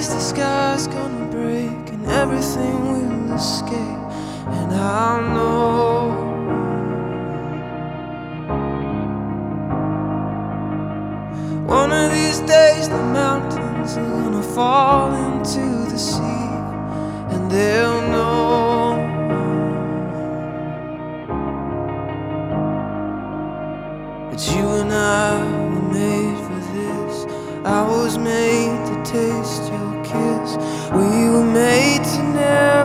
days the sky's gonna break and everything will escape, and I'll know. One of these days the mountains are gonna fall into the sea, and they'll know that you and I were made for this. I was made to taste your kiss. We were made to never